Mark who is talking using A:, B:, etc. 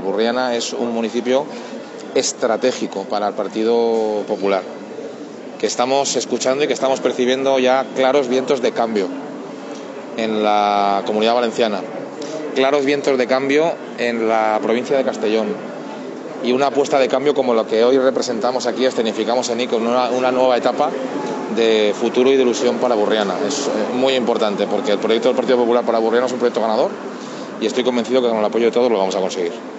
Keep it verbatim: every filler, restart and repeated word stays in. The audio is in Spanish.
A: Burriana es un municipio estratégico para el Partido Popular, que estamos escuchando y que estamos percibiendo ya claros vientos de cambio en la Comunidad Valenciana, claros vientos de cambio en la provincia de Castellón y una apuesta de cambio como lo que hoy representamos aquí, escenificamos en ICO, una, una nueva etapa de futuro y de ilusión para Burriana. Es muy importante porque el proyecto del Partido Popular para Burriana es un proyecto ganador y estoy convencido que con el apoyo de todos lo vamos a conseguir.